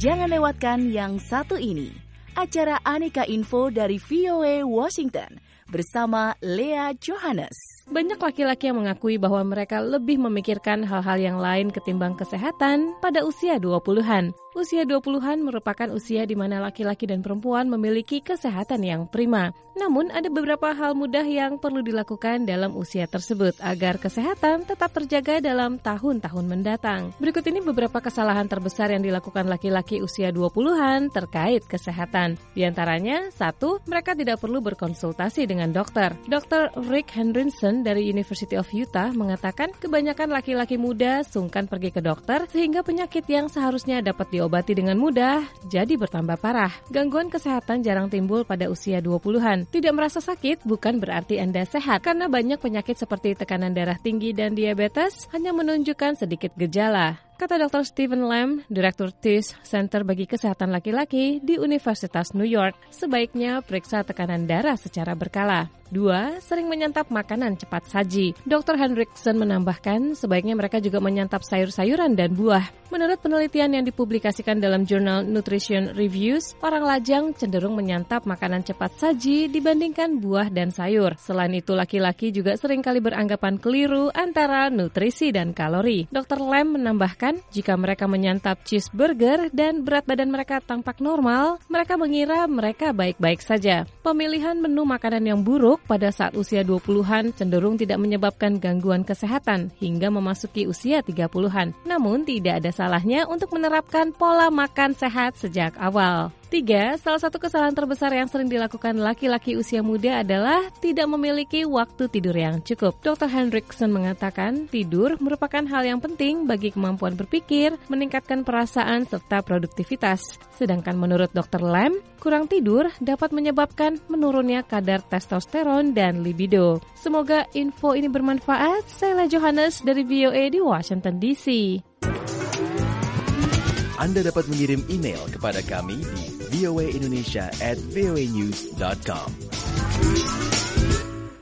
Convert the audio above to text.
Jangan lewatkan yang satu ini, acara Aneka Info dari VOA Washington bersama Lea Johannes. Banyak laki-laki yang mengakui bahwa mereka lebih memikirkan hal-hal yang lain ketimbang kesehatan pada usia 20-an. Usia 20-an merupakan usia di mana laki-laki dan perempuan memiliki kesehatan yang prima. Namun, ada beberapa hal mudah yang perlu dilakukan dalam usia tersebut agar kesehatan tetap terjaga dalam tahun-tahun mendatang. Berikut ini beberapa kesalahan terbesar yang dilakukan laki-laki usia 20-an terkait kesehatan. Di antaranya, 1. Mereka tidak perlu berkonsultasi dengan dokter. Dr. Rick Hendrickson dari University of Utah mengatakan kebanyakan laki-laki muda sungkan pergi ke dokter sehingga penyakit yang seharusnya dapat diobati dengan mudah jadi bertambah parah. Gangguan kesehatan jarang timbul pada usia 20-an. Tidak merasa sakit bukan berarti Anda sehat, karena banyak penyakit seperti tekanan darah tinggi dan diabetes hanya menunjukkan sedikit gejala. Kata Dr. Stephen Lamb, Direktur TIS Center bagi Kesehatan Laki-laki di Universitas New York, sebaiknya periksa tekanan darah secara berkala. 2. Sering menyantap makanan cepat saji. Dr. Hendrickson menambahkan, sebaiknya mereka juga menyantap sayur-sayuran dan buah. Menurut penelitian yang dipublikasikan dalam jurnal Nutrition Reviews, orang lajang cenderung menyantap makanan cepat saji dibandingkan buah dan sayur. Selain itu, laki-laki juga seringkali beranggapan keliru antara nutrisi dan kalori. Dr. Lamb menambahkan, jika mereka menyantap cheeseburger dan berat badan mereka tampak normal, mereka mengira mereka baik-baik saja. Pemilihan menu makanan yang buruk pada saat usia 20-an cenderung tidak menyebabkan gangguan kesehatan hingga memasuki usia 30-an. Namun tidak ada salahnya untuk menerapkan pola makan sehat sejak awal. 3. Salah satu kesalahan terbesar yang sering dilakukan laki-laki usia muda adalah tidak memiliki waktu tidur yang cukup. Dr. Hendrickson mengatakan, tidur merupakan hal yang penting bagi kemampuan berpikir, meningkatkan perasaan, serta produktivitas. Sedangkan menurut Dr. Lamb, kurang tidur dapat menyebabkan menurunnya kadar testosteron dan libido. Semoga info ini bermanfaat. Saya Lea Johannes dari VOA di Washington DC. Anda dapat mengirim email kepada kami di voaindonesia@voanews.com.